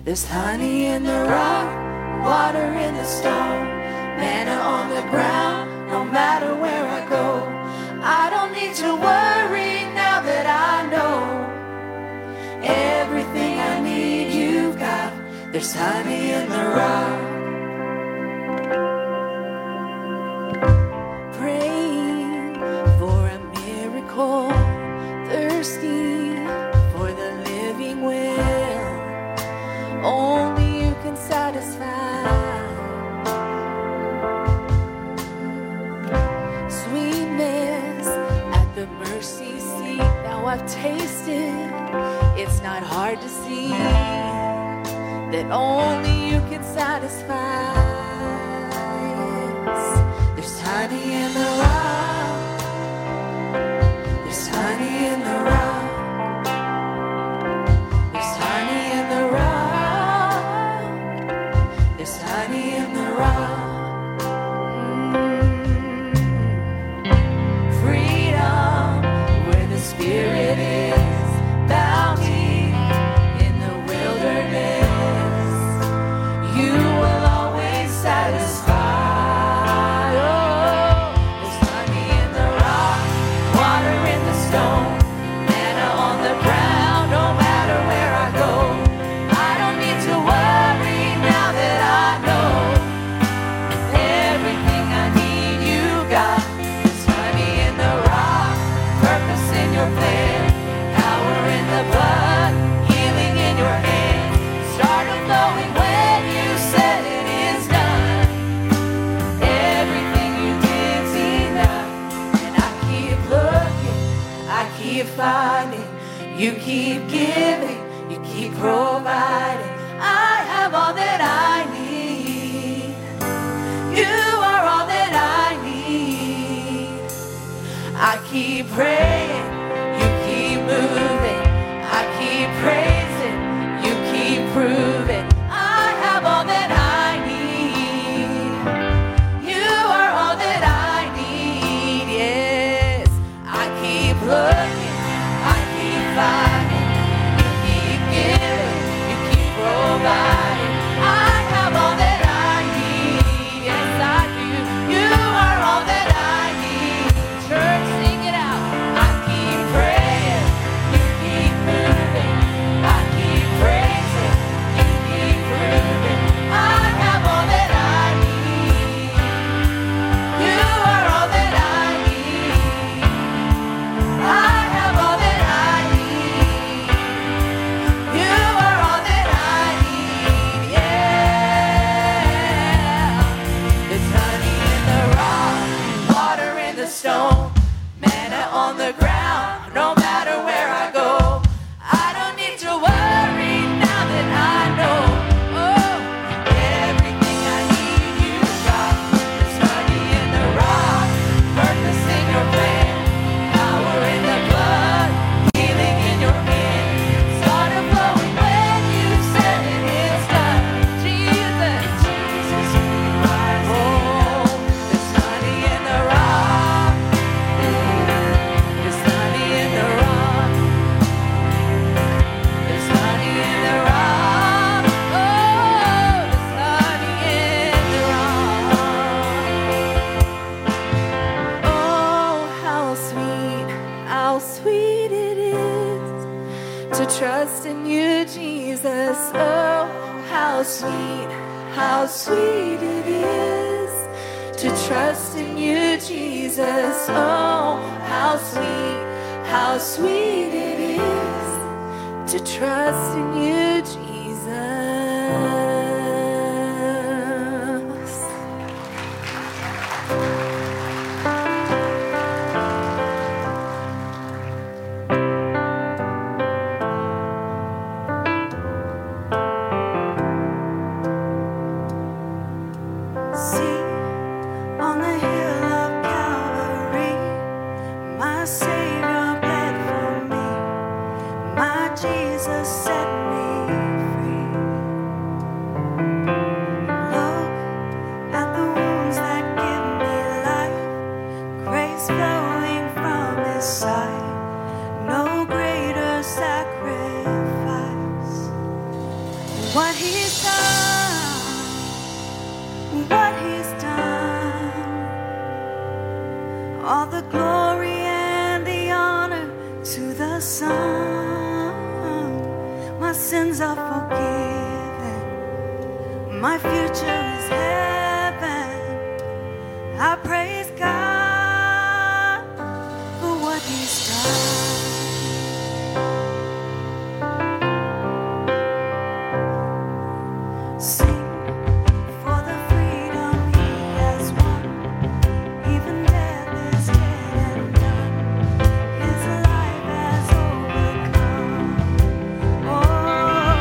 There's honey in the rock, water in the stone, manna on the ground, no matter where I go. I don't need to worry now that I know everything I need you've got. There's honey in the rock. Praying for a miracle, thirsty for the living well. Only you can satisfy. Sweetness at the mercy seat. Now I've tasted, it's not hard to see that only you can satisfy. There's honey in the rock. There's honey in the rock. There's honey in the rock. There's honey in the rock. Freedom where the Spirit is. Bounty in the wilderness. You will always satisfy. Finding, you keep giving, you keep providing. I have all that I need. You are all that I need. I keep praying, you keep moving. I keep praising, you keep proving. I have all that I need. You are all that I need. Yes, I keep looking. You keep giving, you keep providing. I have all that I need. Yes, I do. You are all that I need. Church, sing it out. I keep praying, you keep moving. I keep praising, you keep proving. I have all that I need. You are all that I need. I have all that I need. Stone, manna on the ground, no matter where I go. I don't need to worry now that I know. Oh, everything I need you've got. There's honey in the rock, purpose in your plan, power in the blood, healing in your hand. Started flowing when you said it is done. Jesus, Jesus, you are. Oh, there's honey in the rock. Trust in you, Jesus. Oh, how sweet it is to trust in you, Jesus. Oh, how sweet it is to trust in you, Jesus. Jesus set me Son, my sins are forgiven. My future is heaven. I praise God for what He's done. Sing for the freedom He has won. Even death is dead and done. His life has overcome. Oh,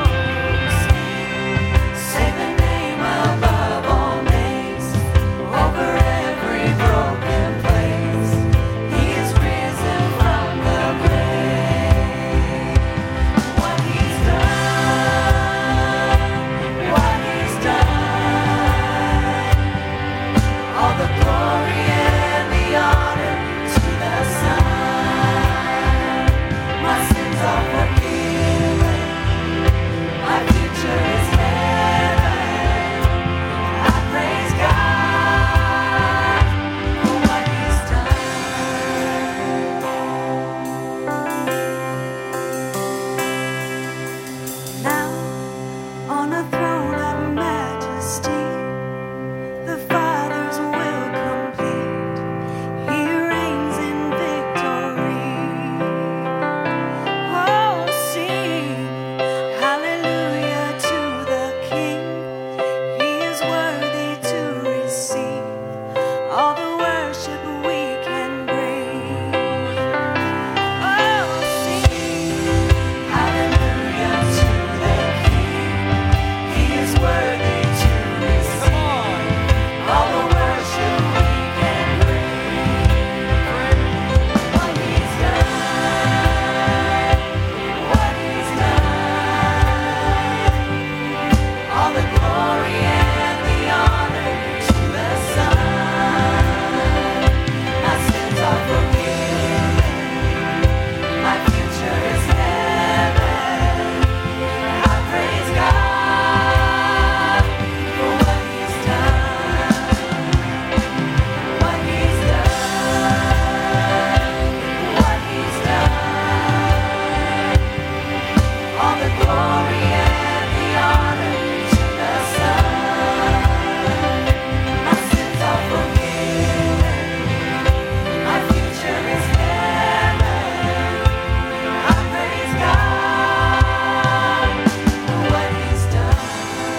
say the name above all names, over every broken place. He is risen from the grave. What He's done, what He's done. All the glory and the honor to the Son. My sins are forgiven. My future is heaven. I praise God for what He's done. Now, on a throne of majesty, the Father's will complete. He reigns in victory. Oh, sing hallelujah to the King. He is worthy to receive all the worship we can bring. Oh, sing hallelujah to the King. He is worthy to receive all the worship we can bring. What He's done, what He's done. All the glory and the honor to the Son. My sins are forgiven. My future is heaven. I praise God for what He's done. What He's done. What He's done. All the glory and the honor to the Son. My sins are forgiven. My future is heaven. I praise God for what He's done.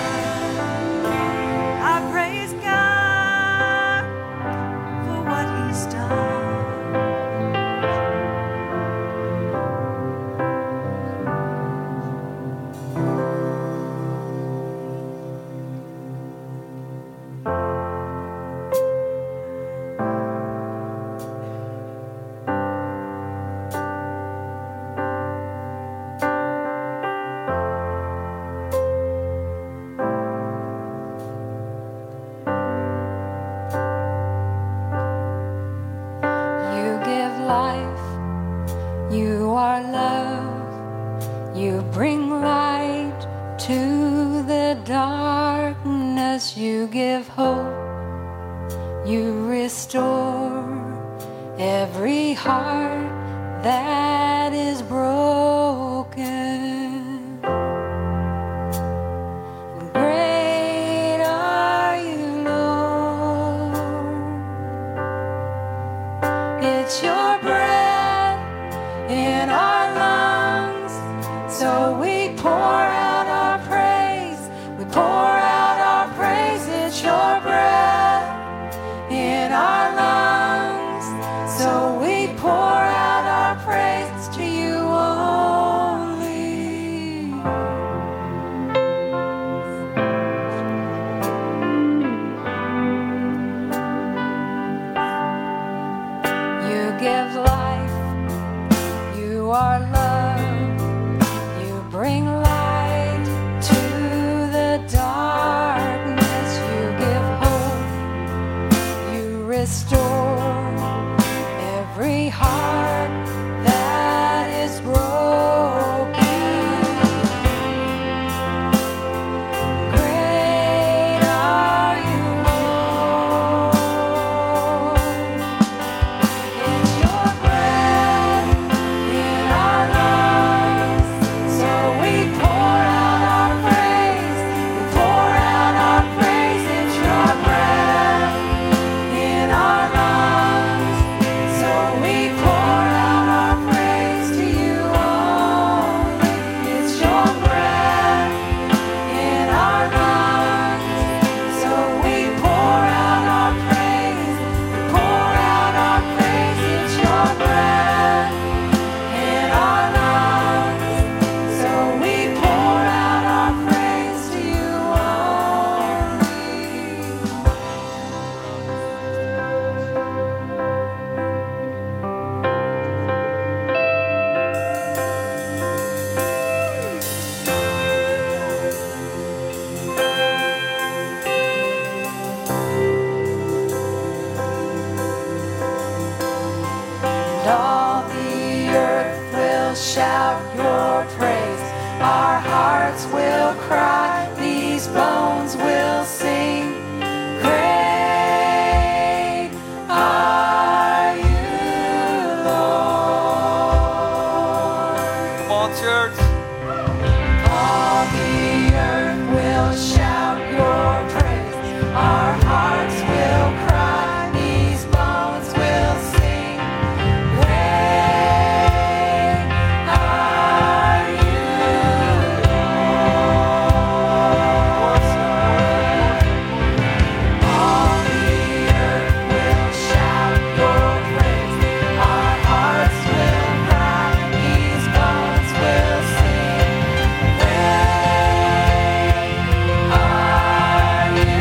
I praise God for what He's done. You give life, you are love, you bring light to the darkness, you give hope, you restore every heart that is broken. Great are you, Lord. It's your breath in our lungs, so we pour out our praise. We pour out our praise. It's your breath in our lungs, so we pour out our praise to you only. You give life, you are love, you bring light to the darkness, you give hope, you restore every heart that is broken. Great are you, Lord. It's your breath in our will shout your praise. Our hearts will cry. These bones will sing. Great are you, Lord. Come on, church. All the earth will shout your praise. Our hearts will cry. These bones will sing. Great are you, Lord. All the earth will shout your praise. Our hearts will cry. These bones will sing. Great are you,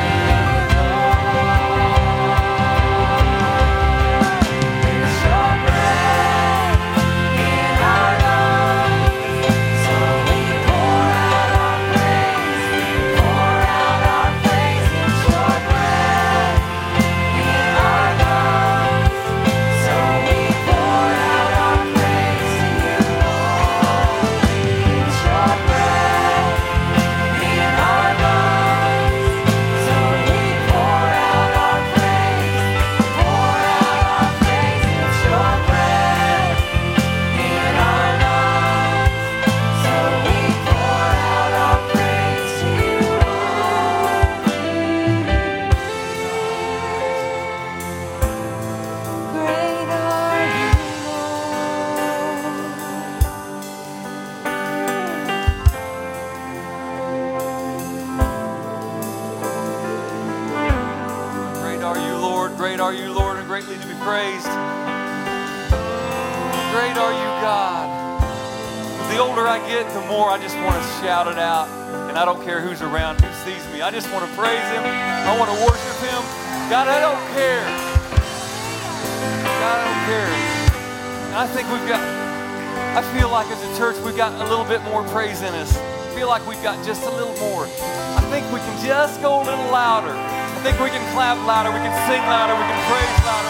It's your breath in our lungs, so we pour out our praise. Pour out our praise. It's your breath in our lungs, so we pour out our praise to you, Lord. It's your breath in our lungs, so we pour out our praise. Pour out our praise. It's your breath in our lungs, so we pour out our praise to you, Lord. Great are you, Great are you, Lord. Great are you, Lord, and greatly to be praised. Great are you, God. The older I get, the more I just want to shout it out. And I don't care who's around, who sees me. I just want to praise Him. I want to worship Him. God, I don't care. God, I don't care. And I think I feel like as a church, we've got a little bit more praise in us. I feel like we've got just a little more. I think we can just go a little louder. I think we can clap louder, we can sing louder, we can praise louder.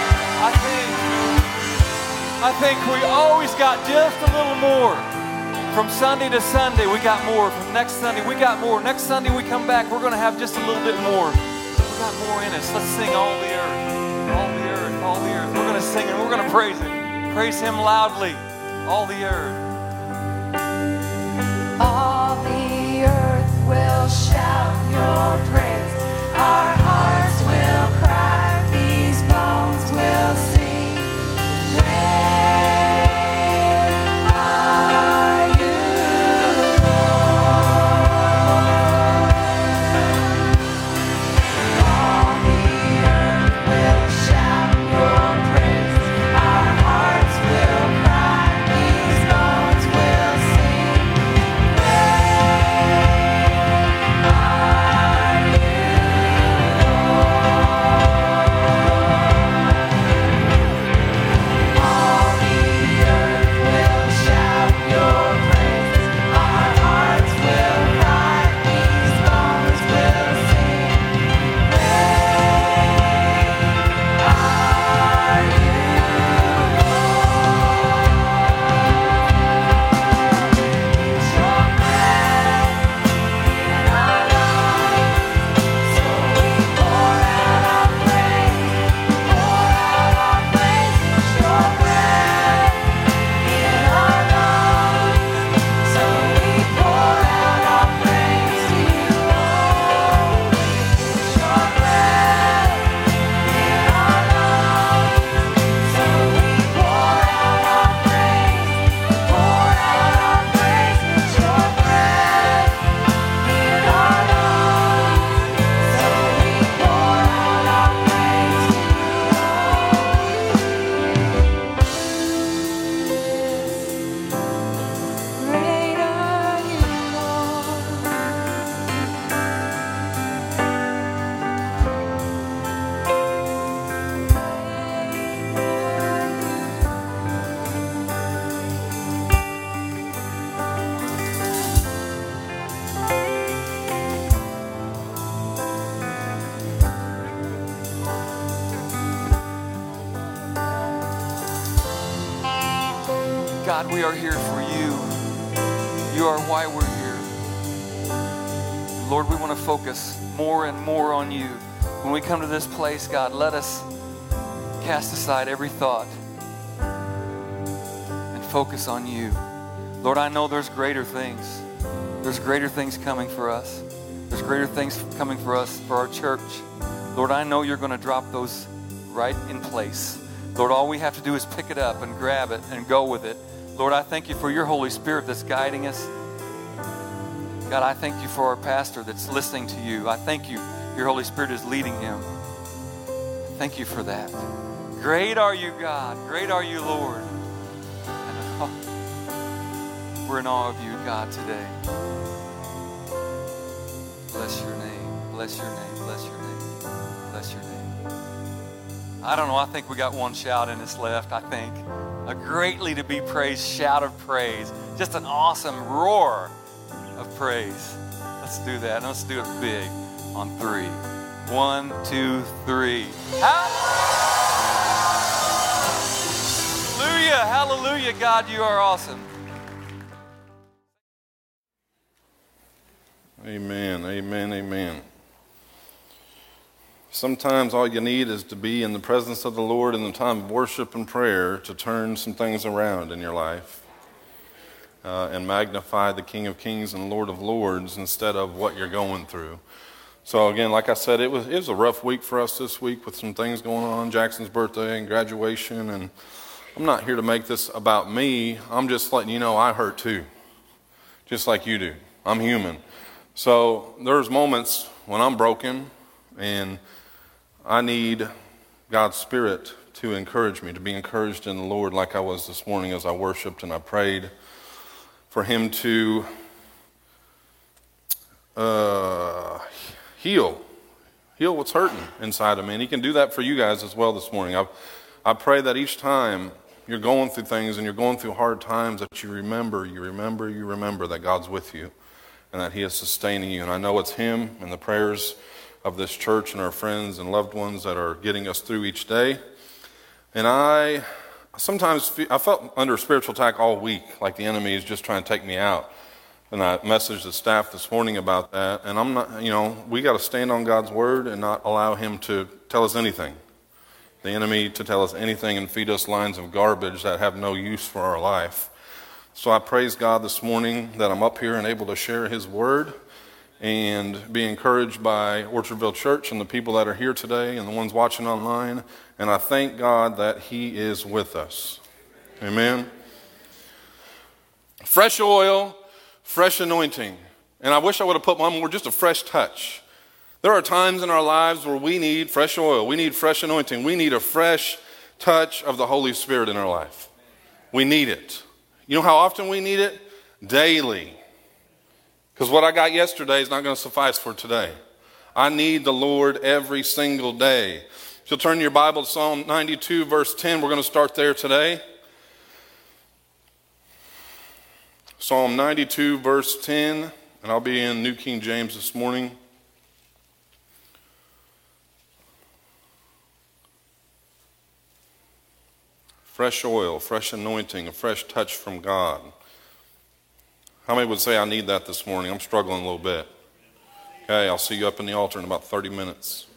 I think we always got just a little more. From Sunday to Sunday, we got more. From next Sunday, we got more. Next Sunday, we come back, we're going to have just a little bit more. We got more in us. Let's sing all the earth, all the earth, all the earth. We're going to sing and we're going to praise Him. Praise Him loudly, all the earth. All the earth will shout your praise. Our hearts will cry. These bones will sing. Great are you, Lord. All the earth will shout your praise. Our hearts will cry. These bones will sing. Great are you, God, we are here for you. You are why we're here. Lord, we want to focus more and more on you. When we come to this place, God, let us cast aside every thought and focus on you. Lord, I know there's greater things. There's greater things coming for us. There's greater things coming for us, for our church. Lord, I know you're going to drop those right in place. Lord, all we have to do is pick it up and grab it and go with it. Lord, I thank you for your Holy Spirit that's guiding us. God, I thank you for our pastor that's listening to you. I thank you your Holy Spirit is leading him. Thank you for that. Great are you, God. Great are you, Lord. And we're in awe of you, God, today. Bless your name. Bless your name. Bless your name. Bless your name. I don't know. I think we got one shout in us left, I think. A greatly to be praised shout of praise. Just an awesome roar of praise. Let's do that. And let's do it big on 3. 1, 2, 3. Hallelujah. Hallelujah. God, you are awesome. Amen, amen, amen. Sometimes all you need is to be in the presence of the Lord in the time of worship and prayer to turn some things around in your life and magnify the King of Kings and Lord of Lords instead of what you're going through. So again, like I said, it was a rough week for us this week with some things going on, Jackson's birthday and graduation, and I'm not here to make this about me. I'm just letting you know I hurt too, just like you do. I'm human. So there's moments when I'm broken and I need God's Spirit to encourage me, to be encouraged in the Lord like I was this morning as I worshiped and I prayed for Him to heal what's hurting inside of me. And He can do that for you guys as well this morning. I pray that each time you're going through things and you're going through hard times that you remember that God's with you and that He is sustaining you. And I know it's Him and the prayers of this church and our friends and loved ones that are getting us through each day. And I felt under spiritual attack all week, like the enemy is just trying to take me out. And I messaged the staff this morning about that. And I'm not, we got to stand on God's word and not allow Him to tell us anything. The enemy to tell us anything and feed us lines of garbage that have no use for our life. So I praise God this morning that I'm up here and able to share His word and be encouraged by Orchardville Church and the people that are here today and the ones watching online. And I thank God that He is with us. Amen. Fresh oil, fresh anointing. And I wish I would have put one more, just a fresh touch. There are times in our lives where we need fresh oil. We need fresh anointing. We need a fresh touch of the Holy Spirit in our life. We need it. You know how often we need it? Daily. Because what I got yesterday is not going to suffice for today. I need the Lord every single day. If you'll turn your Bible to Psalm 92, verse 10, we're going to start there today. Psalm 92, verse 10, and I'll be in New King James this morning. Fresh oil, fresh anointing, a fresh touch from God. How many would say I need that this morning? I'm struggling a little bit. Okay, I'll see you up in the altar in about 30 minutes.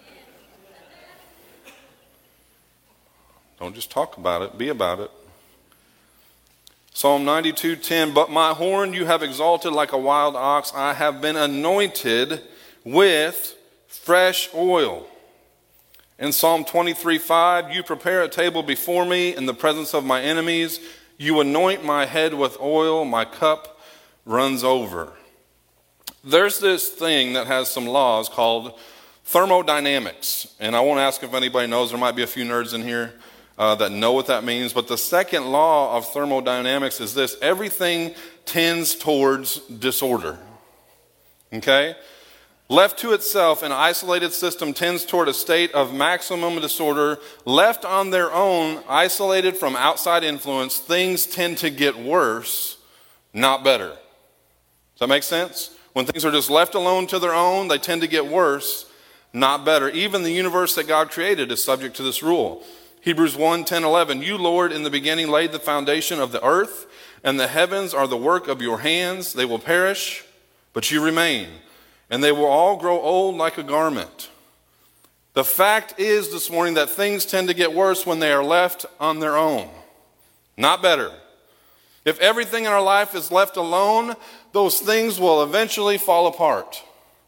Don't just talk about it, be about it. Psalm 92:10, but my horn you have exalted like a wild ox. I have been anointed with fresh oil. In Psalm 23:5, you prepare a table before me in the presence of my enemies. You anoint my head with oil, my cup runs over. There's this thing that has some laws called thermodynamics. And I won't ask if anybody knows. There might be a few nerds in here that know what that means. But the second law of thermodynamics is this: everything tends towards disorder. Okay? Left to itself, an isolated system tends toward a state of maximum disorder. Left on their own, isolated from outside influence, things tend to get worse, not better. Does that make sense? When things are just left alone to their own, they tend to get worse, not better. Even the universe that God created is subject to this rule. Hebrews 1, 10, 11. You, Lord, in the beginning laid the foundation of the earth, and the heavens are the work of your hands. They will perish, but you remain, and they will all grow old like a garment. The fact is this morning that things tend to get worse when they are left on their own, not better. If everything in our life is left alone, those things will eventually fall apart.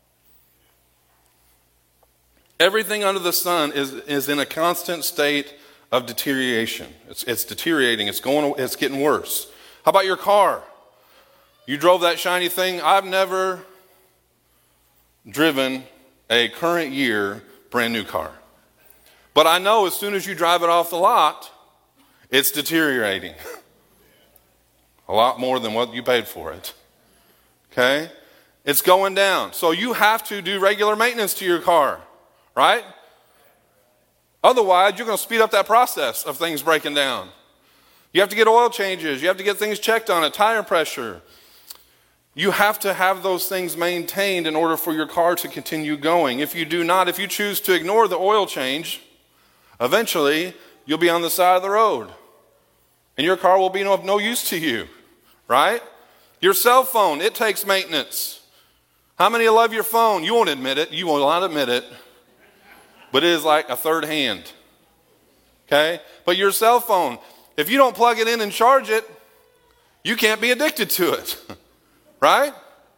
Everything under the sun is in a constant state of deterioration. It's deteriorating. It's getting worse. How about your car? You drove that shiny thing. I've never driven a current year brand new car. But I know as soon as you drive it off the lot, it's deteriorating. A lot more than what you paid for it. Okay? It's going down. So you have to do regular maintenance to your car, right? Otherwise, you're going to speed up that process of things breaking down. You have to get oil changes. You have to get things checked on it, tire pressure. You have to have those things maintained in order for your car to continue going. If you do not, if you choose to ignore the oil change, eventually you'll be on the side of the road. And your car will be of no use to you, right? Your cell phone, it takes maintenance. How many love your phone? You won't admit it. You will not admit it. But it is like a third hand. Okay? But your cell phone, if you don't plug it in and charge it, you can't be addicted to it. Right?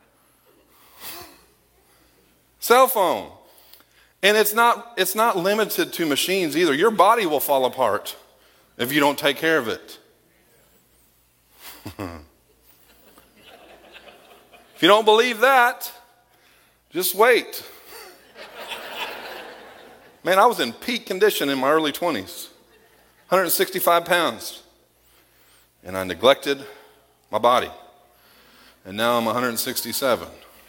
Cell phone. And it's not limited to machines either. Your body will fall apart if you don't take care of it. If you don't believe that, just wait. Man, I was in peak condition in my early 20s. 165 pounds. And I neglected my body. And now I'm 167.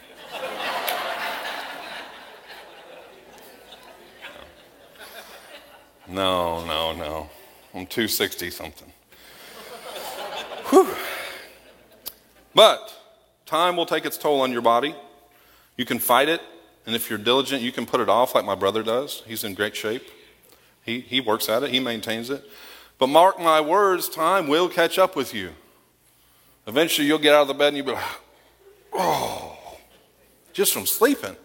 No. I'm 260 something. Whew. But time will take its toll on your body. You can fight it, and if you're diligent, you can put it off like my brother does. He's in great shape. He works at it. He maintains it. But mark my words, time will catch up with you. Eventually, you'll get out of the bed and you'll be like, oh, just from sleeping.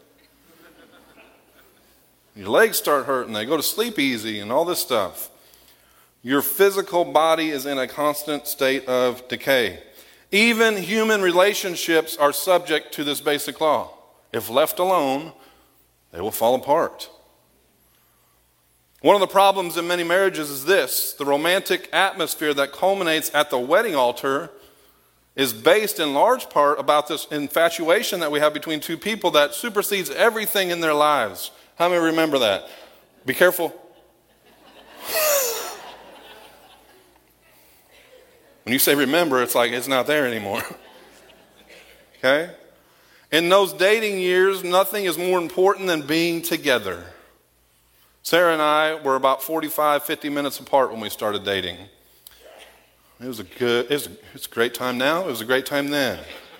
Your legs start hurting. They go to sleep easy and all this stuff. Your physical body is in a constant state of decay. Even human relationships are subject to this basic law. If left alone, they will fall apart. One of the problems in many marriages is this: the romantic atmosphere that culminates at the wedding altar is based in large part about this infatuation that we have between two people that supersedes everything in their lives. How many remember that? Be careful. When you say remember, it's like it's not there anymore. Okay? In those dating years, nothing is more important than being together. Sarah and I were about 45, 50 minutes apart when we started dating. It's a great time now. It was a great time then.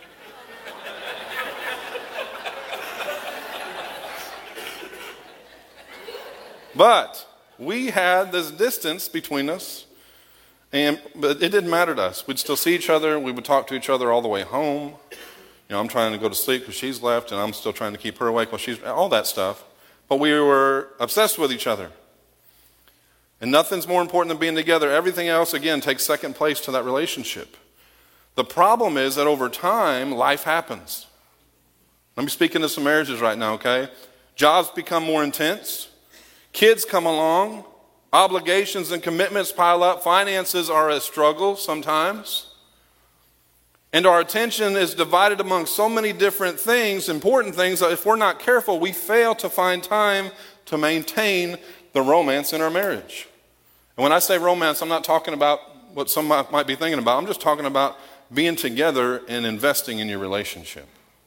But we had this distance between us, but it didn't matter to us. We'd still see each other. We would talk to each other all the way home. You know, I'm trying to go to sleep because she's left, and I'm still trying to keep her awake while she's all that stuff. But we were obsessed with each other. And nothing's more important than being together. Everything else, again, takes second place to that relationship. The problem is that over time, life happens. Let me speak into some marriages right now, okay? Jobs become more intense. Kids come along. Obligations and commitments pile up. Finances are a struggle sometimes. And our attention is divided among so many different things, important things, that if we're not careful, we fail to find time to maintain the romance in our marriage. And when I say romance, I'm not talking about what some might be thinking about. I'm just talking about being together and investing in your relationship.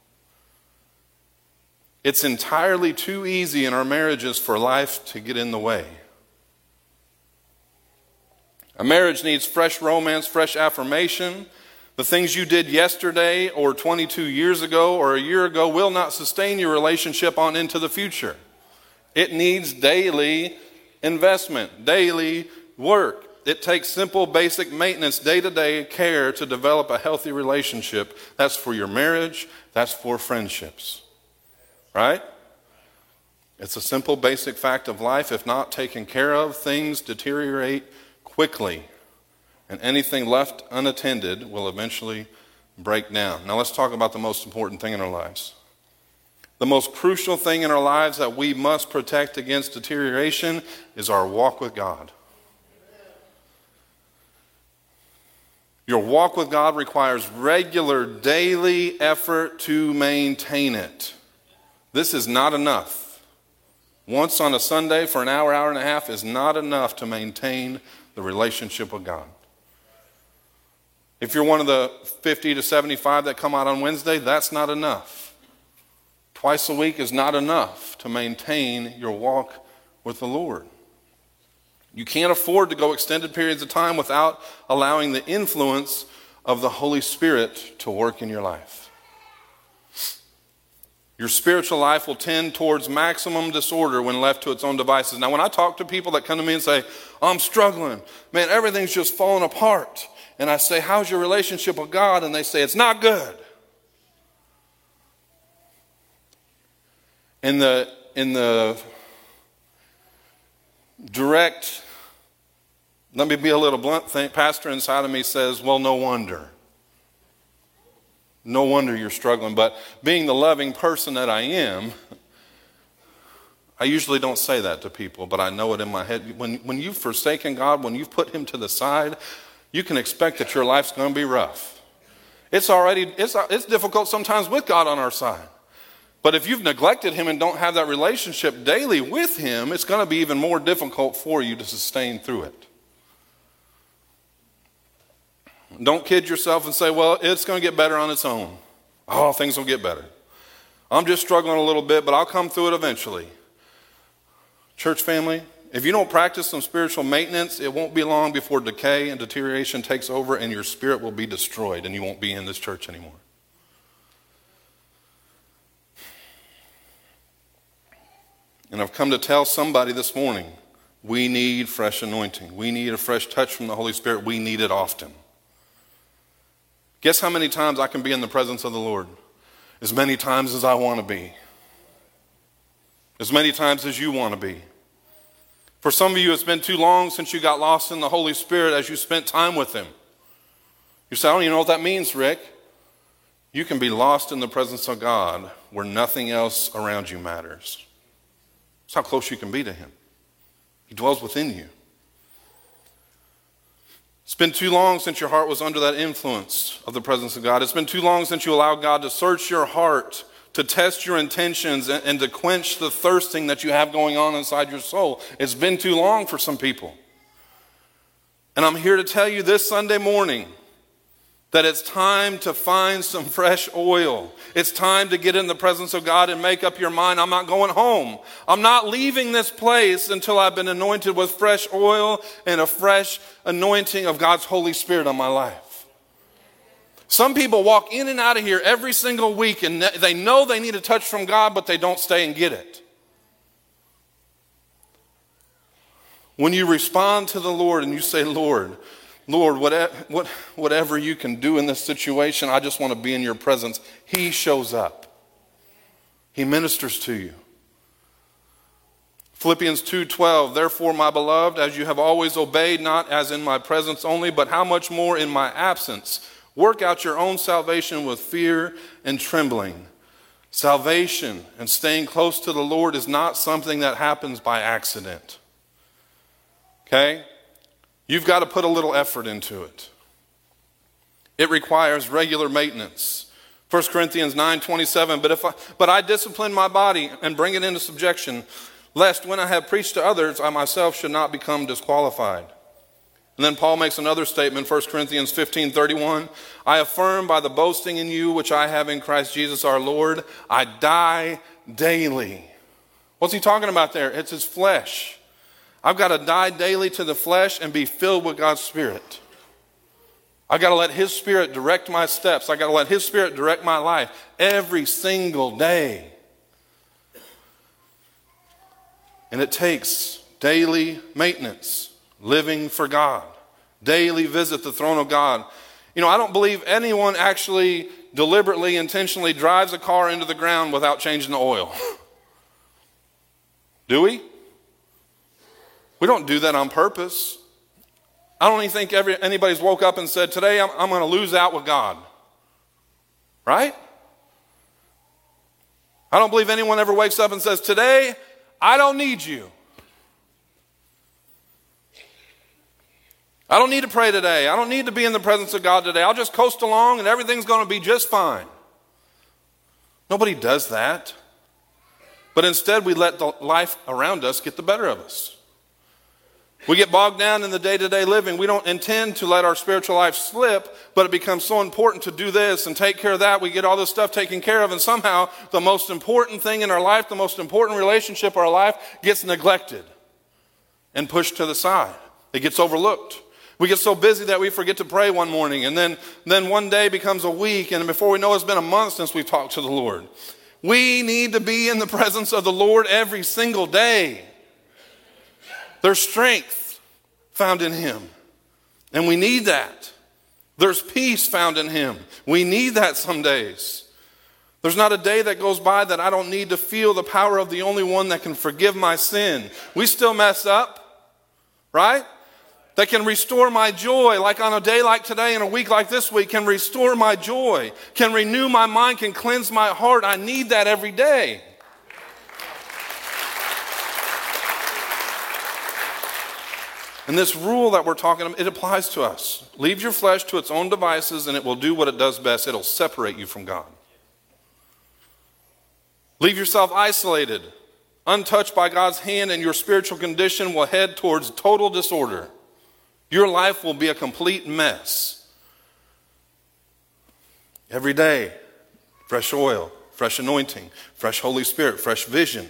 It's entirely too easy in our marriages for life to get in the way. A marriage needs fresh romance, fresh affirmation. The things you did yesterday or 22 years ago or a year ago will not sustain your relationship on into the future. It needs daily investment, daily work. It takes simple, basic maintenance, day-to-day care to develop a healthy relationship. That's for your marriage. That's for friendships. Right? It's a simple, basic fact of life. If not taken care of, things deteriorate quickly. And anything left unattended will eventually break down. Now let's talk about the most important thing in our lives. The most crucial thing in our lives that we must protect against deterioration is our walk with God. Your walk with God requires regular daily effort to maintain it. This is not enough. Once on a Sunday for an hour, hour and a half is not enough to maintain the relationship with God. If you're one of the 50 to 75 that come out on Wednesday, that's not enough. Twice a week is not enough to maintain your walk with the Lord. You can't afford to go extended periods of time without allowing the influence of the Holy Spirit to work in your life. Your spiritual life will tend towards maximum disorder when left to its own devices. Now, when I talk to people that come to me and say, I'm struggling, man, everything's just falling apart. And I say, how's your relationship with God? And they say, it's not good. In the direct, let me be a little blunt, pastor inside of me says, well, no wonder. No wonder you're struggling. But being the loving person that I am, I usually don't say that to people, but I know it in my head. When you've forsaken God, when you've put him to the side, you can expect that your life's going to be rough. It's difficult sometimes with God on our side. But if you've neglected him and don't have that relationship daily with him, it's going to be even more difficult for you to sustain through it. Don't kid yourself and say, well, it's going to get better on its own. Oh, things will get better. I'm just struggling a little bit, but I'll come through it eventually. Church family, if you don't practice some spiritual maintenance, it won't be long before decay and deterioration takes over and your spirit will be destroyed and you won't be in this church anymore. And I've come to tell somebody this morning, we need fresh anointing. We need a fresh touch from the Holy Spirit. We need it often. Guess how many times I can be in the presence of the Lord? As many times as I want to be. As many times as you want to be. For some of you, it's been too long since you got lost in the Holy Spirit as you spent time with him. You say, I don't even know what that means, Rick. You can be lost in the presence of God where nothing else around you matters. That's how close you can be to him. He dwells within you. It's been too long since your heart was under that influence of the presence of God. It's been too long since you allowed God to search your heart, to test your intentions, and to quench the thirsting that you have going on inside your soul. It's been too long for some people. And I'm here to tell you this Sunday morning that it's time to find some fresh oil. It's time to get in the presence of God and make up your mind. I'm not going home. I'm not leaving this place until I've been anointed with fresh oil and a fresh anointing of God's Holy Spirit on my life. Some people walk in and out of here every single week and they know they need a touch from God, but they don't stay and get it. When you respond to the Lord and you say, Lord, whatever you can do in this situation, I just want to be in your presence. He shows up. He ministers to you. Philippians 2:12, therefore, my beloved, as you have always obeyed, not as in my presence only, but how much more in my absence, work out your own salvation with fear and trembling. Salvation and staying close to the Lord is not something that happens by accident. Okay? You've got to put a little effort into it. It requires regular maintenance. 1 Corinthians 9:27, but I discipline my body and bring it into subjection, lest when I have preached to others, I myself should not become disqualified. And then Paul makes another statement, 1 Corinthians 15:31, I affirm by the boasting in you which I have in Christ Jesus our Lord, I die daily. What's he talking about there? It's his flesh. I've got to die daily to the flesh and be filled with God's Spirit. I've got to let his Spirit direct my steps. I've got to let his Spirit direct my life every single day. And it takes daily maintenance. living for God. Daily visit the throne of God. You know, I don't believe anyone actually deliberately, intentionally drives a car into the ground without changing the oil. Do we? We don't do that on purpose. I don't even think anybody's woke up and said, today I'm going to lose out with God. Right? I don't believe anyone ever wakes up and says, today I don't need you. I don't need to pray today. I don't need to be in the presence of God today. I'll just coast along and everything's going to be just fine. Nobody does that. But instead we let the life around us get the better of us. We get bogged down in the day-to-day living. We don't intend to let our spiritual life slip, but it becomes so important to do this and take care of that. We get all this stuff taken care of, and somehow the most important thing in our life, the most important relationship in our life gets neglected and pushed to the side. It gets overlooked. We get so busy that we forget to pray one morning, and then one day becomes a week, and before we know it's been a month since we've talked to the Lord. We need to be in the presence of the Lord every single day. There's strength found in Him, and we need that. There's peace found in Him. We need that some days. There's not a day that goes by that I don't need to feel the power of the only one that can forgive my sin. We still mess up, right? That can restore my joy, like on a day like today and a week like this week, can restore my joy, can renew my mind, can cleanse my heart. I need that every day. And this rule that we're talking about, it applies to us. Leave your flesh to its own devices and it will do what it does best. It'll separate you from God. Leave yourself isolated, untouched by God's hand, and your spiritual condition will head towards total disorder. Your life will be a complete mess. Every day, fresh oil, fresh anointing, fresh Holy Spirit, fresh vision.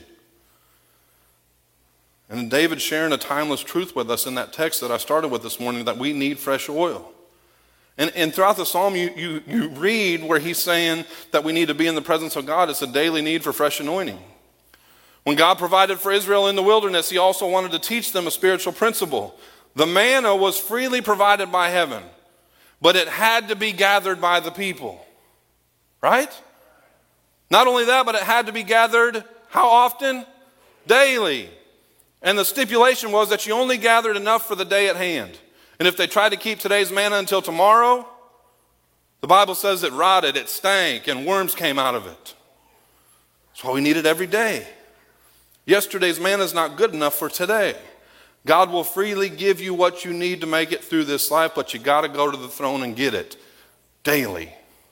And David's sharing a timeless truth with us in that text that I started with this morning, that we need fresh oil. And throughout the psalm, you read where he's saying that we need to be in the presence of God. It's a daily need for fresh anointing. When God provided for Israel in the wilderness, He also wanted to teach them a spiritual principle. The manna was freely provided by heaven, but it had to be gathered by the people. Right? Not only that, but it had to be gathered how often? Daily. And the stipulation was that you only gathered enough for the day at hand. And if they tried to keep today's manna until tomorrow, the Bible says it rotted, it stank, and worms came out of it. That's why we need it every day. Yesterday's manna is not good enough for today. God will freely give you what you need to make it through this life, but you got to go to the throne and get it daily.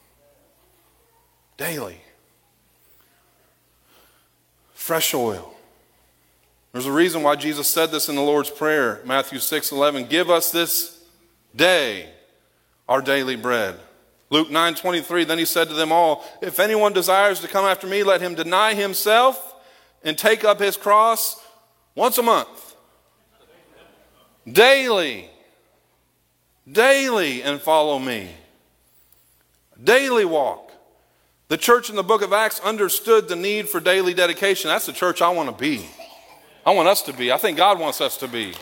Daily. Fresh oil. There's a reason why Jesus said this in the Lord's Prayer, Matthew 6:11. Give us this day our daily bread. Luke 9:23, then He said to them all, if anyone desires to come after me, let him deny himself and take up his cross once a month. Daily, and follow me. Daily walk. The church in the book of Acts understood the need for daily dedication. That's the church I want to be. I want us to be. I think God wants us to be.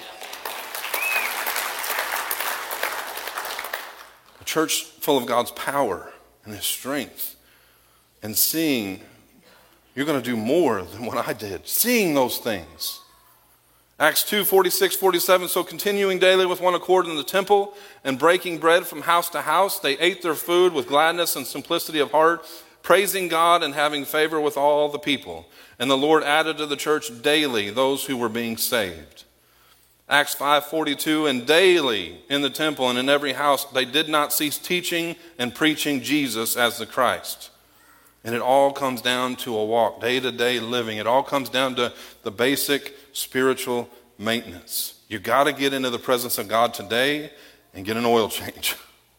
A church full of God's power and His strength. And seeing, you're going to do more than what I did. Seeing those things. Acts 2:46-47, so continuing daily with one accord in the temple and breaking bread from house to house, they ate their food with gladness and simplicity of heart, praising God and having favor with all the people. And the Lord added to the church daily those who were being saved. Acts 5:42, and daily in the temple and in every house they did not cease teaching and preaching Jesus as the Christ. And it all comes down to a walk, day-to-day living. It all comes down to the basic spiritual maintenance. You got to get into the presence of God today and get an oil change.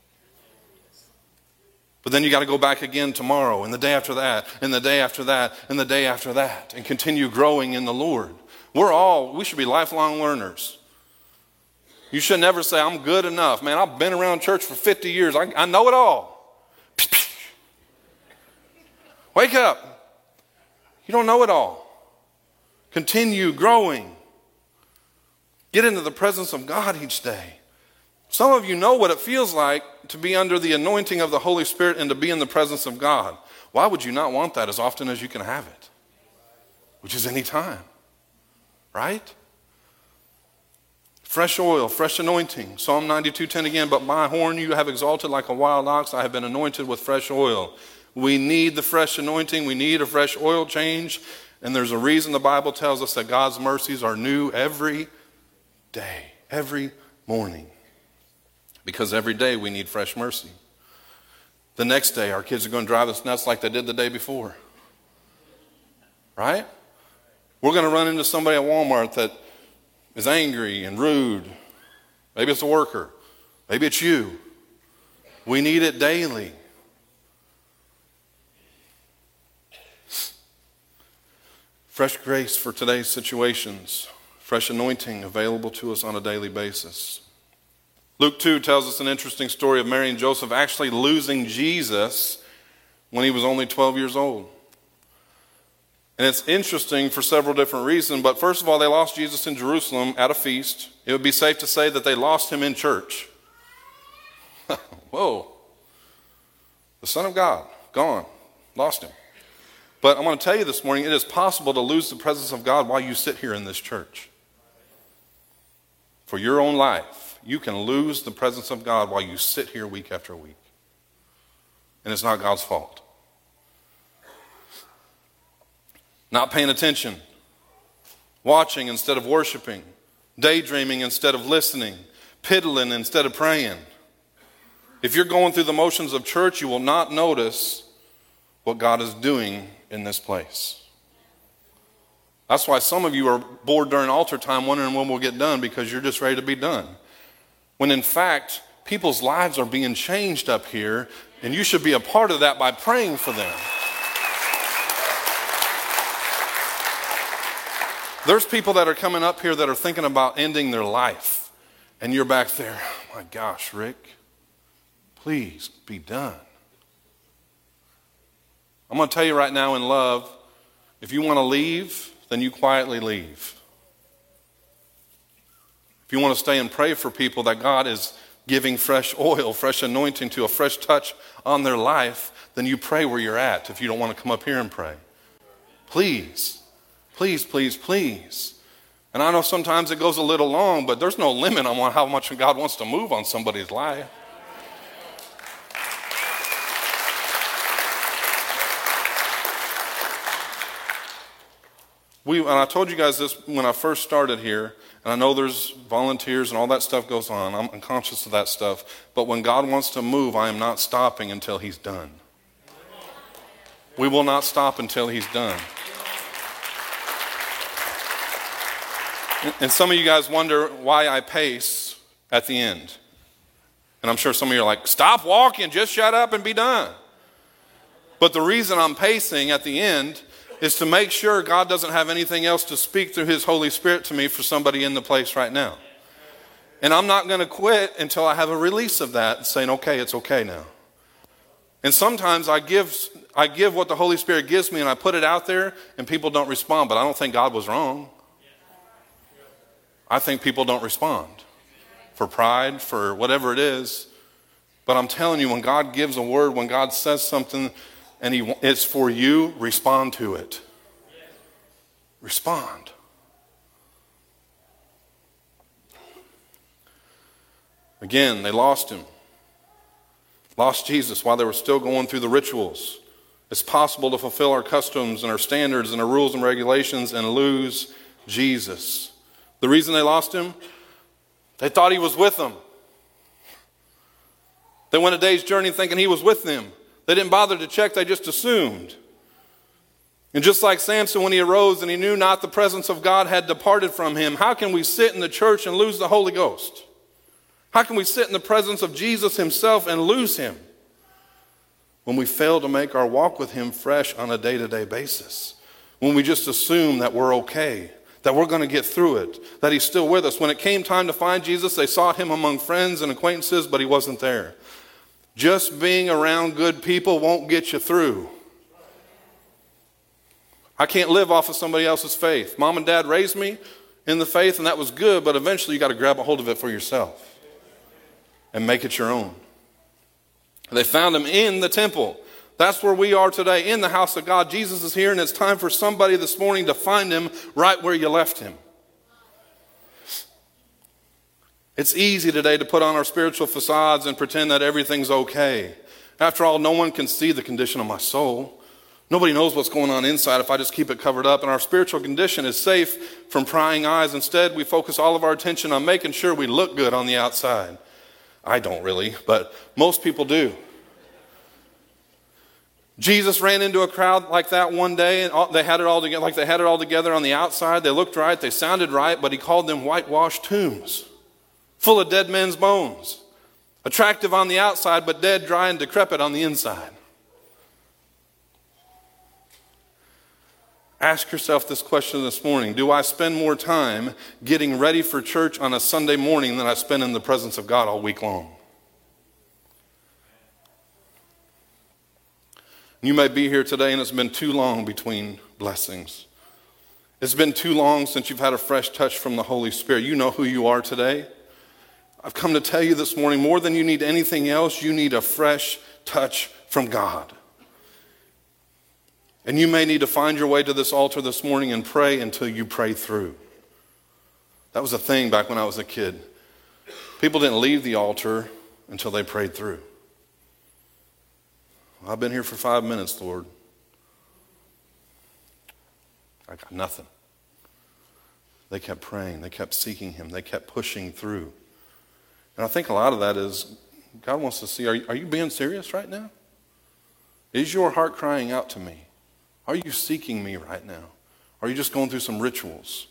But then you got to go back again tomorrow and the day after that and the day after that and the day after that and continue growing in the Lord. We should be lifelong learners. You should never say, I'm good enough. Man, I've been around church for 50 years. I know it all. Wake up. You don't know it all. Continue growing. Get into the presence of God each day. Some of you know what it feels like to be under the anointing of the Holy Spirit and to be in the presence of God. Why would you not want that as often as you can have it? Which is any time, right? Fresh oil, fresh anointing. Psalm 92:10 again, but my horn you have exalted like a wild ox. I have been anointed with fresh oil. We need the fresh anointing. We need a fresh oil change. And there's a reason the Bible tells us that God's mercies are new every day, every morning. Because every day we need fresh mercy. The next day our kids are going to drive us nuts like they did the day before. Right? We're going to run into somebody at Walmart that is angry and rude. Maybe it's a worker. Maybe it's you. We need it daily. Fresh grace for today's situations. Fresh anointing available to us on a daily basis. Luke 2 tells us an interesting story of Mary and Joseph actually losing Jesus when he was only 12 years old. And it's interesting for several different reasons, but first of all, they lost Jesus in Jerusalem at a feast. It would be safe to say that they lost him in church. Whoa. The Son of God, gone, lost him. But I'm going to tell you this morning, it is possible to lose the presence of God while you sit here in this church. For your own life. You can lose the presence of God while you sit here week after week. And it's not God's fault. Not paying attention. Watching instead of worshiping. Daydreaming instead of listening. Piddling instead of praying. If you're going through the motions of church, you will not notice what God is doing in this place. That's why some of you are bored during altar time wondering when we'll get done, because you're just ready to be done. When in fact, people's lives are being changed up here, and you should be a part of that by praying for them. There's people that are coming up here that are thinking about ending their life, and you're back there, oh my gosh, Rick, please be done. I'm going to tell you right now in love, if you want to leave, then you quietly leave. If you want to stay and pray for people that God is giving fresh oil, fresh anointing to, a fresh touch on their life, then you pray where you're at if you don't want to come up here and pray. Please, please, please, please. And I know sometimes it goes a little long, but there's no limit on how much God wants to move on somebody's life. And I told you guys this when I first started here, and I know there's volunteers and all that stuff goes on. I'm conscious of that stuff. But when God wants to move, I am not stopping until he's done. We will not stop until he's done. And some of you guys wonder why I pace at the end. And I'm sure some of you are like, stop walking, just shut up and be done. But the reason I'm pacing at the end is to make sure God doesn't have anything else to speak through his Holy Spirit to me for somebody in the place right now. And I'm not going to quit until I have a release of that and saying, okay, it's okay now. And sometimes I give what the Holy Spirit gives me and I put it out there and people don't respond, but I don't think God was wrong. I think people don't respond for pride, for whatever it is. But I'm telling you, when God gives a word, when God says something, and it's for you, respond to it. Respond. Again, they lost him. Lost Jesus while they were still going through the rituals. It's possible to fulfill our customs and our standards and our rules and regulations and lose Jesus. The reason they lost him? They thought he was with them. They went a day's journey thinking he was with them. They didn't bother to check, they just assumed. And just like Samson when he arose and he knew not the presence of God had departed from him, how can we sit in the church and lose the Holy Ghost? How can we sit in the presence of Jesus himself and lose him when we fail to make our walk with him fresh on a day-to-day basis? When we just assume that we're okay, that we're going to get through it, that he's still with us. When it came time to find Jesus, they sought him among friends and acquaintances, but he wasn't there. Just being around good people won't get you through. I can't live off of somebody else's faith. Mom and dad raised me, in the faith, and that was good, but eventually you got to grab a hold of it for yourself and make it your own. They found him in the temple. That's where we are today, in the house of God. Jesus is here, and it's time for somebody this morning to find him right where you left him. It's easy today to put on our spiritual facades and pretend that everything's okay. After all, no one can see the condition of my soul. Nobody knows what's going on inside if I just keep it covered up. And our spiritual condition is safe from prying eyes. Instead, we focus all of our attention on making sure we look good on the outside. I don't really, but most people do. Jesus ran into a crowd like that one day, and they had it all together, like they had it all together on the outside. They looked right, they sounded right, but he called them whitewashed tombs, full of dead men's bones, attractive on the outside, but dead, dry, and decrepit on the inside. Ask yourself this question this morning. Do I spend more time getting ready for church on a Sunday morning than I spend in the presence of God all week long? You may be here today and it's been too long between blessings. It's been too long since you've had a fresh touch from the Holy Spirit. You know who you are today. I've come to tell you this morning, more than you need anything else, you need a fresh touch from God. And you may need to find your way to this altar this morning and pray until you pray through. That was a thing back when I was a kid. People didn't leave the altar until they prayed through. I've been here for 5 minutes, Lord. I got nothing. They kept praying. They kept seeking him. They kept pushing through. And I think a lot of that is God wants to see, are you being serious right now? Is your heart crying out to me? Are you seeking me right now? Are you just going through some rituals?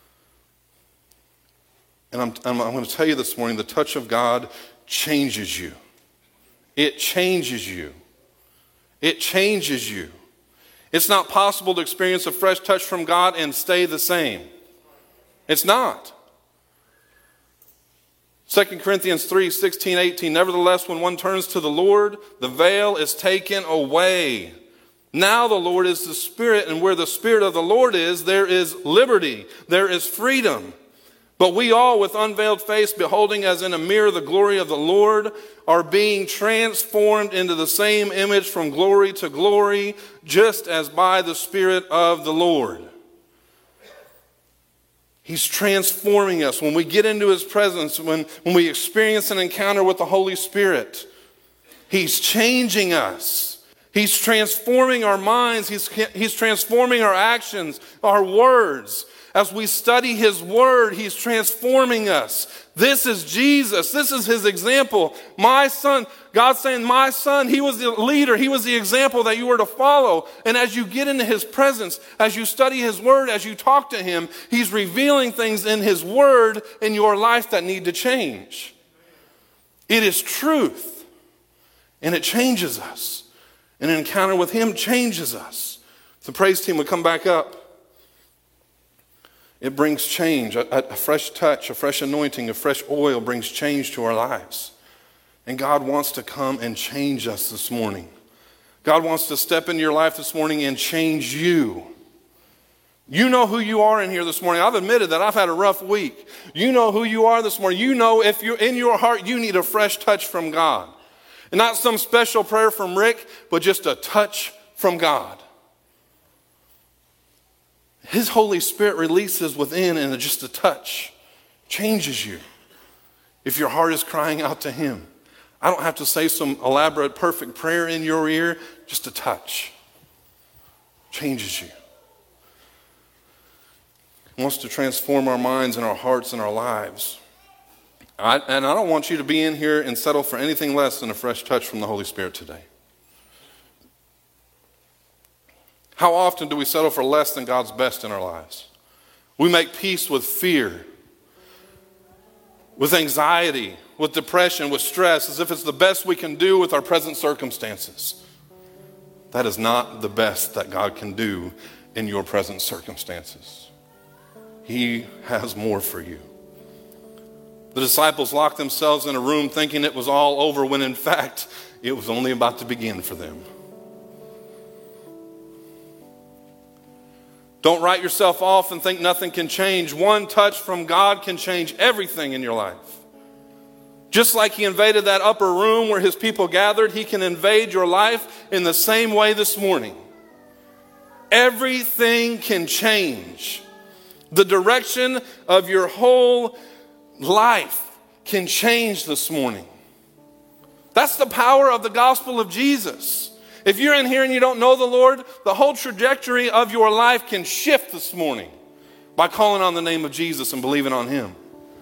And I'm going to tell you this morning, the touch of God changes you. It changes you. It changes you. It's not possible to experience a fresh touch from God and stay the same. It's not. 2 Corinthians 3, 16, 18. Nevertheless, when one turns to the Lord, the veil is taken away. Now the Lord is the Spirit, and where the Spirit of the Lord is, there is liberty, there is freedom. But we all, with unveiled face, beholding as in a mirror the glory of the Lord, are being transformed into the same image from glory to glory, just as by the Spirit of the Lord. He's transforming us. When we get into his presence, when we experience an encounter with the Holy Spirit, he's changing us. He's transforming our minds. He's transforming our actions, our words. As we study his word, he's transforming us. This is Jesus. This is his example. My son, God's saying, my son, he was the leader. He was the example that you were to follow. And as you get into his presence, as you study his word, as you talk to him, he's revealing things in his word in your life that need to change. It is truth. And it changes us. An encounter with him changes us. If the praise team would come back up. It brings change. A fresh touch, a fresh anointing, a fresh oil brings change to our lives. And God wants to come and change us this morning. God wants to step into your life this morning and change you. You know who you are in here this morning. I've admitted that I've had a rough week. You know who you are this morning. You know if you're in your heart, you need a fresh touch from God. And not some special prayer from Rick, but just a touch from God. His Holy Spirit releases within, and just a touch changes you. If your heart is crying out to him. I don't have to say some elaborate, perfect prayer in your ear. Just a touch changes you. He wants to transform our minds and our hearts and our lives. I don't want you to be in here and settle for anything less than a fresh touch from the Holy Spirit today. How often do we settle for less than God's best in our lives? We make peace with fear, with anxiety, with depression, with stress, as if it's the best we can do with our present circumstances. That is not the best that God can do in your present circumstances. He has more for you. The disciples locked themselves in a room thinking it was all over, when in fact it was only about to begin for them. Don't write yourself off and think nothing can change. One touch from God can change everything in your life. Just like he invaded that upper room where his people gathered, he can invade your life in the same way this morning. Everything can change. The direction of your whole life can change this morning. That's the power of the gospel of Jesus. If you're in here and you don't know the Lord, the whole trajectory of your life can shift this morning by calling on the name of Jesus and believing on him.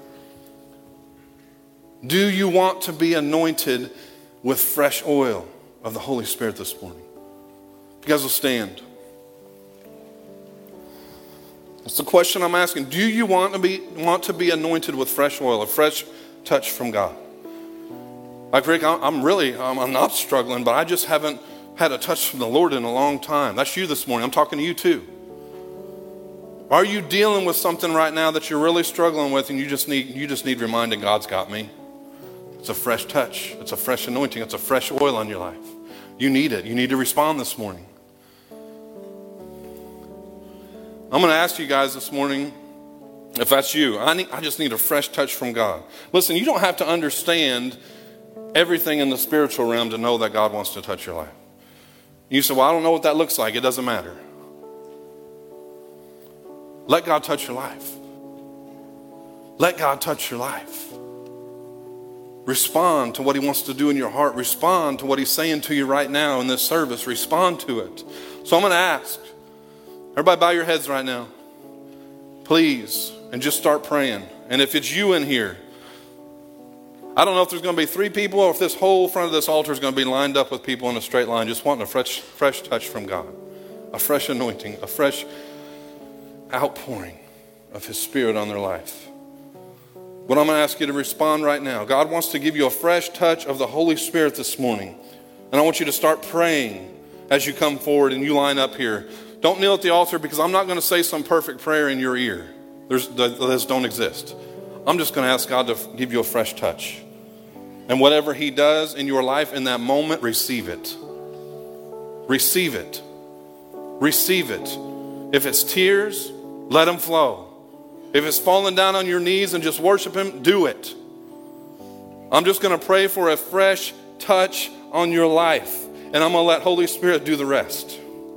Do you want to be anointed with fresh oil of the Holy Spirit this morning? You guys will stand. That's the question I'm asking. Do you want to be anointed with fresh oil, a fresh touch from God? Like Rick, I'm not struggling, but I just haven't had a touch from the Lord in a long time. That's you this morning. I'm talking to you too. Are you dealing with something right now that you're really struggling with and you just need reminding God's got me? It's a fresh touch. It's a fresh anointing. It's a fresh oil on your life. You need it. You need to respond this morning. I'm going to ask you guys this morning, if that's you, I just need a fresh touch from God. Listen, you don't have to understand everything in the spiritual realm to know that God wants to touch your life. You say, well, I don't know what that looks like. It doesn't matter. Let God touch your life. Let God touch your life. Respond to what he wants to do in your heart. Respond to what he's saying to you right now in this service. Respond to it. So I'm going to ask, everybody bow your heads right now, please, and just start praying. And if it's you in here, I don't know if there's going to be 3 people or if this whole front of this altar is going to be lined up with people in a straight line just wanting a fresh touch from God, a fresh anointing, a fresh outpouring of his Spirit on their life. But I'm going to ask you to respond right now. God wants to give you a fresh touch of the Holy Spirit this morning. And I want you to start praying as you come forward and you line up here. Don't kneel at the altar because I'm not going to say some perfect prayer in your ear. Those don't exist. I'm just going to ask God to give you a fresh touch. And whatever he does in your life in that moment, receive it. Receive it. Receive it. If it's tears, let them flow. If it's falling down on your knees and just worship him, do it. I'm just going to pray for a fresh touch on your life. And I'm going to let Holy Spirit do the rest.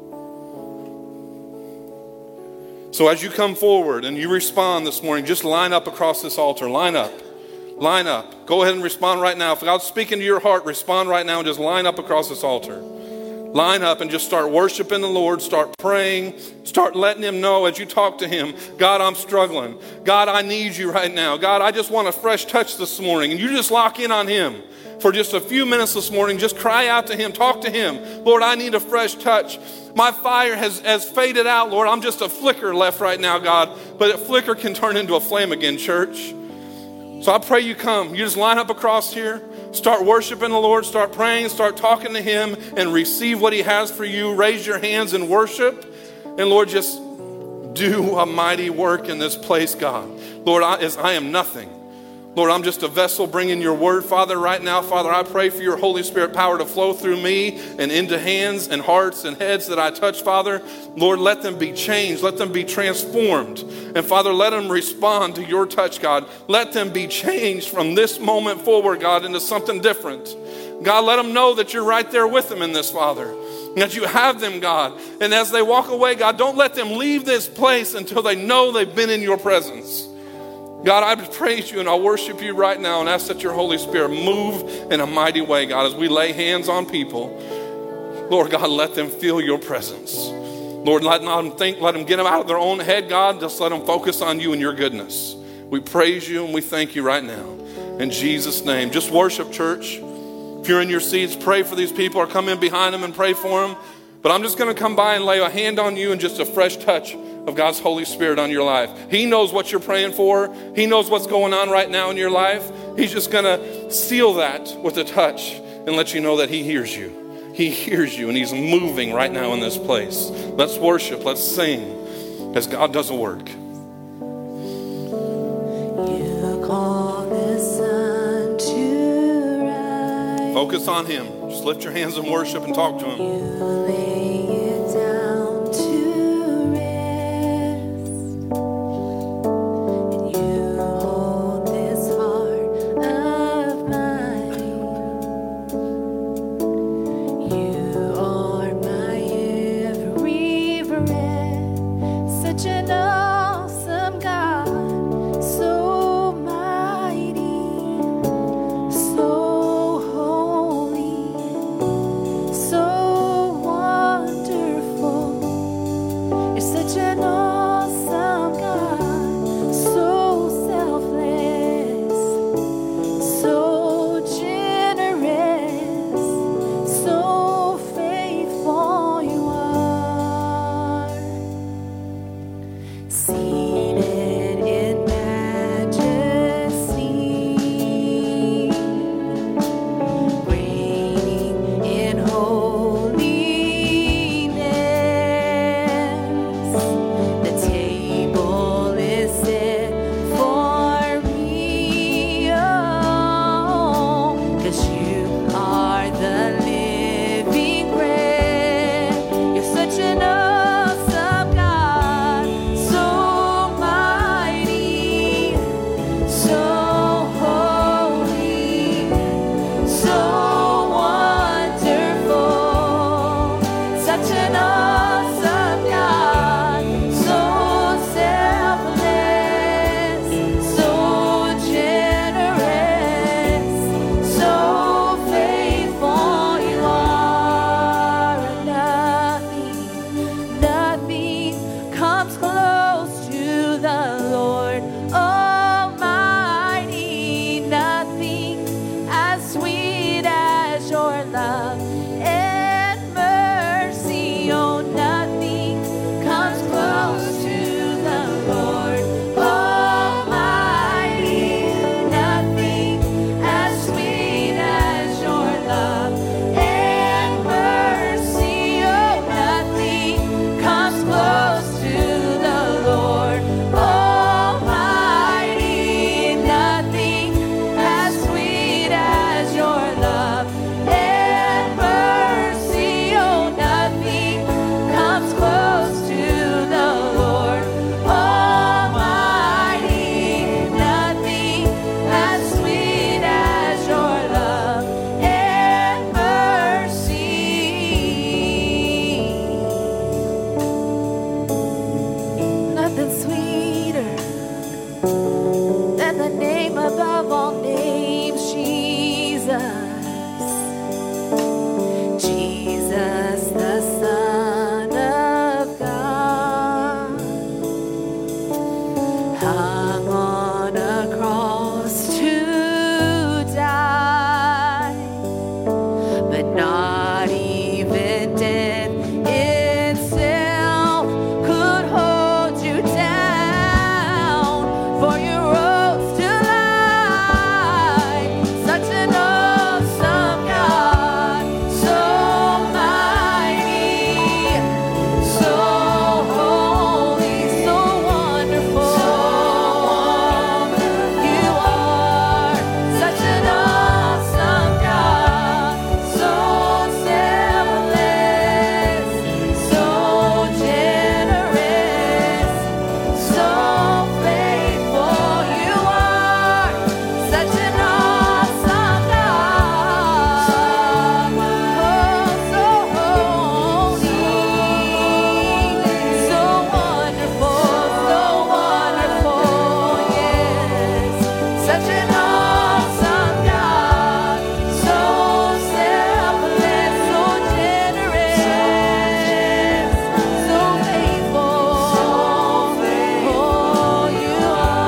So as you come forward and you respond this morning, just line up across this altar. Line up. Line up. Go ahead and respond right now. If God's speaking to your heart, respond right now and just line up across this altar. Line up and just start worshiping the Lord. Start praying. Start letting him know as you talk to him, God, I'm struggling. God, I need you right now. God, I just want a fresh touch this morning. And you just lock in on him for just a few minutes this morning. Just cry out to him. Talk to him. Lord, I need a fresh touch. My fire has faded out, Lord. I'm just a flicker left right now, God. But a flicker can turn into a flame again, church. So I pray you come. You just line up across here. Start worshiping the Lord. Start praying. Start talking to him and receive what he has for you. Raise your hands and worship. And Lord, just do a mighty work in this place, God. Lord, I am nothing. Lord, I'm just a vessel bringing your word, Father, right now. Father, I pray for your Holy Spirit power to flow through me and into hands and hearts and heads that I touch, Father. Lord, let them be changed. Let them be transformed. And Father, let them respond to your touch, God. Let them be changed from this moment forward, God, into something different. God, let them know that you're right there with them in this, Father. And that you have them, God. And as they walk away, God, don't let them leave this place until they know they've been in your presence. God, I praise you and I worship you right now and ask that your Holy Spirit move in a mighty way, God, as we lay hands on people. Lord God, let them feel your presence. Lord, let them get them out of their own head, God. Just let them focus on you and your goodness. We praise you and we thank you right now. In Jesus' name. Just worship, church. If you're in your seats, pray for these people or come in behind them and pray for them. But I'm just going to come by and lay a hand on you and just a fresh touch of God's Holy Spirit on your life. He knows what you're praying for. He knows what's going on right now in your life. He's just going to seal that with a touch and let you know that he hears you. He hears you and he's moving right now in this place. Let's worship. Let's sing as God does a work. You call the sun to rise. Focus on him. Just lift your hands and worship and talk to him. You lay it down to rest. Jesus, the Son of God, hung on a cross to die, but not even death itself could hold you down, for you rose to life. Such an awesome God, so mighty, so holy, so wonderful. You are such an awesome God, so selfless, so generous, so faithful. You are such an awesome God, oh, so holy, so wonderful, yes. Such an awesome God, so selfless, so generous, so faithful. Oh, you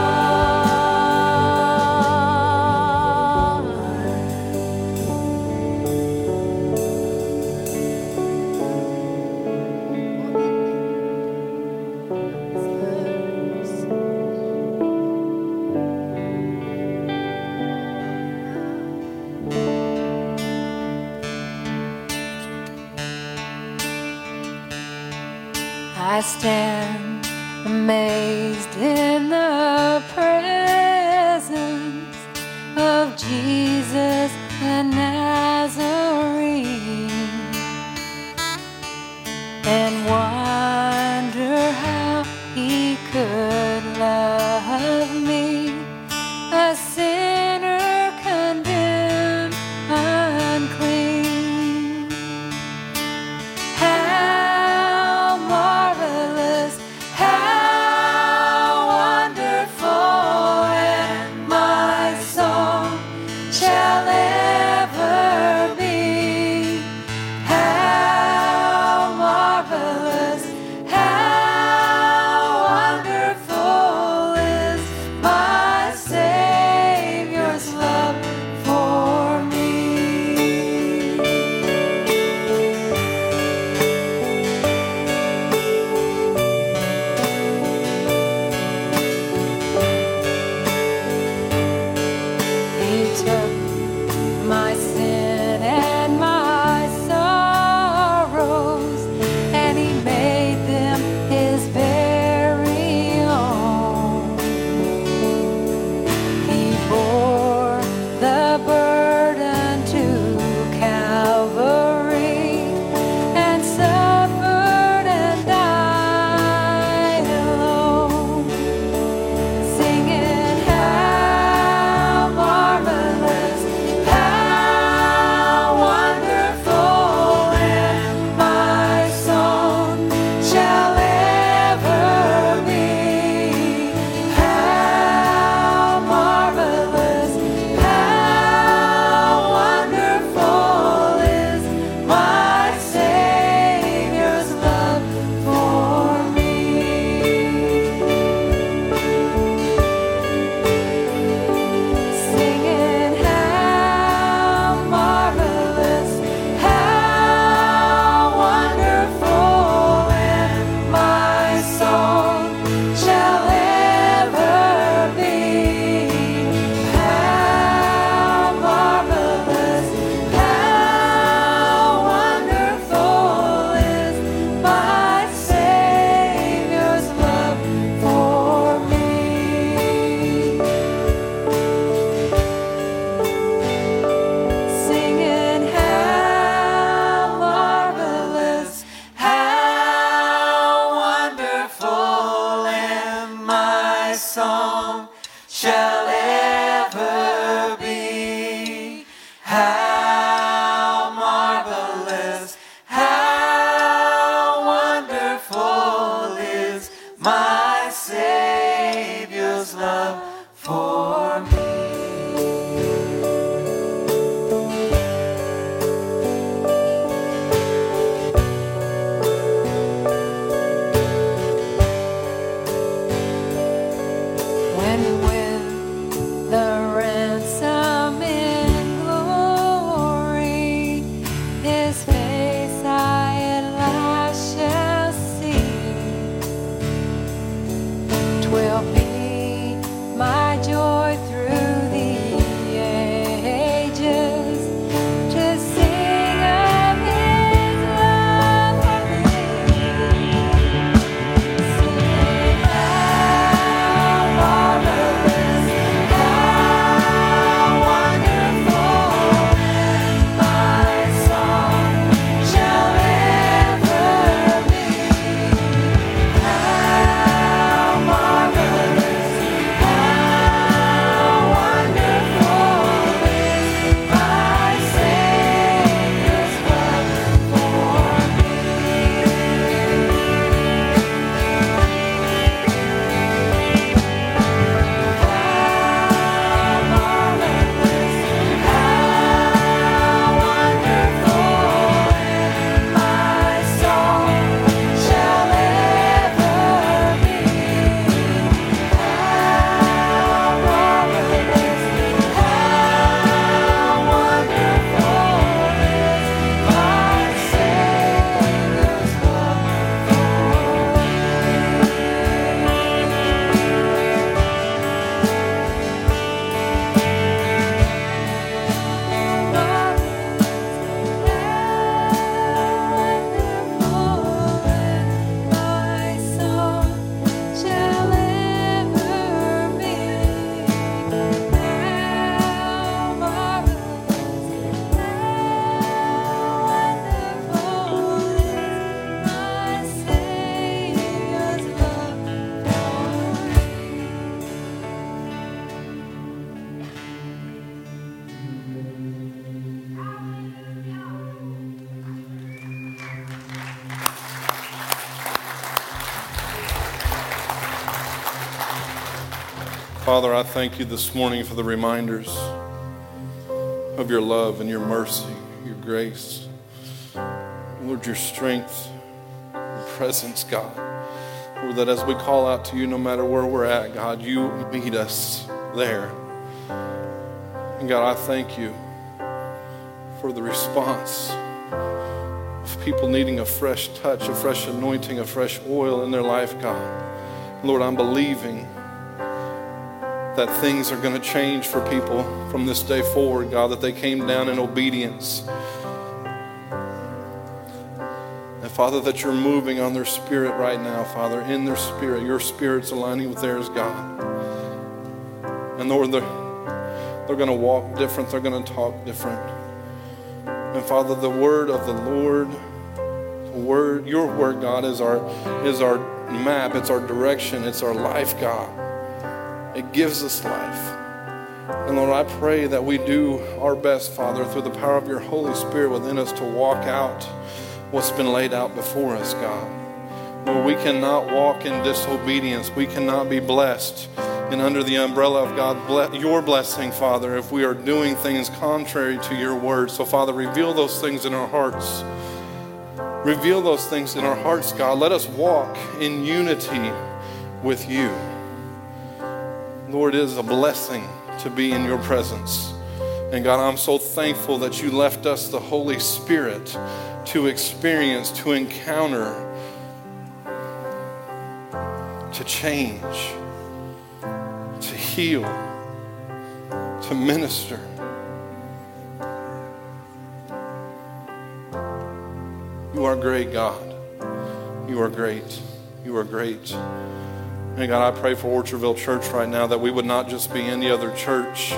I stand amazed in the presence of Jesus the Nazarene, and wonder how he could love me, a sinner condemned unclean. How marvelous, how wonderful, and my song shall ever Father, I thank you this morning for the reminders of your love and your mercy, your grace. Lord, your strength, your presence, God. Lord, that as we call out to you, no matter where we're at, God, you meet us there. And God, I thank you for the response of people needing a fresh touch, a fresh anointing, a fresh oil in their life, God. Lord, I'm believing that things are going to change for people from this day forward, God, that they came down in obedience. And Father, that you're moving on their spirit right now, Father, in their spirit. Your spirit's aligning with theirs, God. And Lord, they're going to walk different. They're going to talk different. And Father, the word of the Lord, your word, God, is our map. It's our direction. It's our life, God. It gives us life. And Lord, I pray that we do our best, Father, through the power of your Holy Spirit within us to walk out what's been laid out before us, God. Lord, we cannot walk in disobedience. We cannot be blessed and under the umbrella of God, your blessing, Father, if we are doing things contrary to your word. So, Father, reveal those things in our hearts. Reveal those things in our hearts, God. Let us walk in unity with you. Lord, it is a blessing to be in your presence. And God, I'm so thankful that you left us the Holy Spirit to experience, to encounter, to change, to heal, to minister. You are great, God. You are great. You are great. And God, I pray for Orchardville Church right now that we would not just be any other church.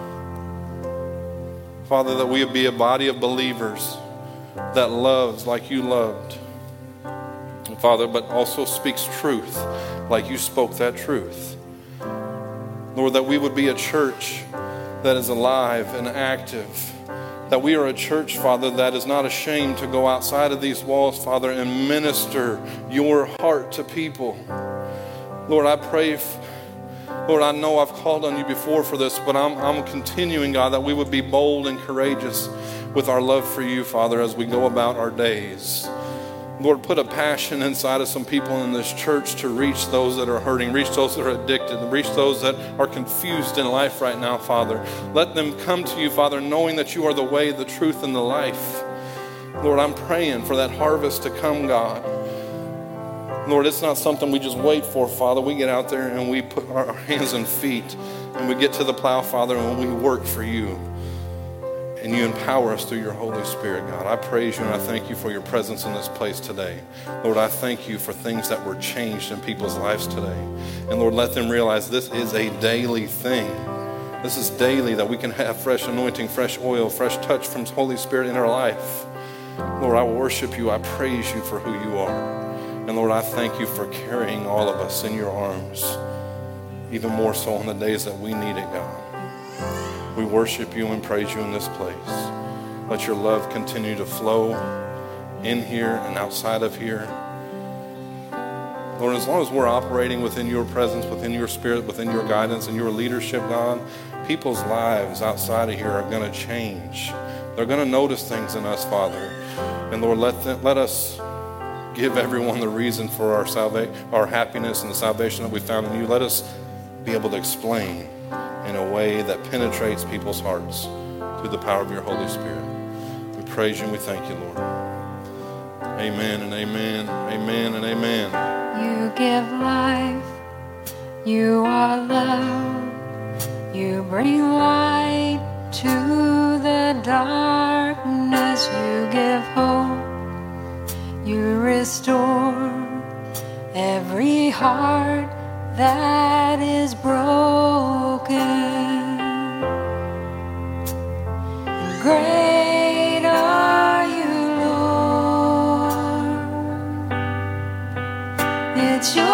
Father, that we would be a body of believers that loves like you loved. And Father, but also speaks truth like you spoke that truth. Lord, that we would be a church that is alive and active. That we are a church, Father, that is not ashamed to go outside of these walls, Father, and minister your heart to people. Lord, I pray, Lord, I know I've called on you before for this, but I'm continuing, God, that we would be bold and courageous with our love for you, Father, as we go about our days. Lord, put a passion inside of some people in this church to reach those that are hurting, reach those that are addicted, and reach those that are confused in life right now, Father. Let them come to you, Father, knowing that you are the way, the truth, and the life. Lord, I'm praying for that harvest to come, God. Lord, it's not something we just wait for, Father. We get out there and we put our hands and feet and we get to the plow, Father, and we work for you. And you empower us through your Holy Spirit, God. I praise you and I thank you for your presence in this place today. Lord, I thank you for things that were changed in people's lives today. And Lord, let them realize this is a daily thing. This is daily that we can have fresh anointing, fresh oil, fresh touch from Holy Spirit in our life. Lord, I worship you. I praise you for who you are. And Lord, I thank you for carrying all of us in your arms, even more so on the days that we need it, God. We worship you and praise you in this place. Let your love continue to flow in here and outside of here. Lord, as long as we're operating within your presence, within your spirit, within your guidance and your leadership, God, people's lives outside of here are going to change. They're going to notice things in us, Father. And Lord, let us give everyone the reason for our happiness and the salvation that we found in you. Let us be able to explain in a way that penetrates people's hearts through the power of your Holy Spirit. We praise you and we thank you, Lord. Amen and amen, amen and amen. You give life, you are love, you bring light to the darkness, you give hope. You restore every heart that is broken. Great are you, Lord. It's your